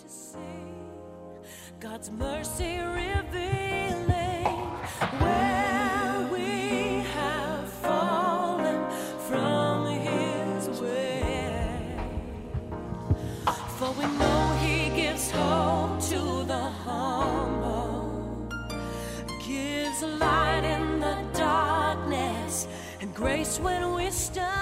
to see God's mercy revealing where we have fallen from His way. For we know He gives hope to the humble, gives light in the darkness, and grace when we stumble.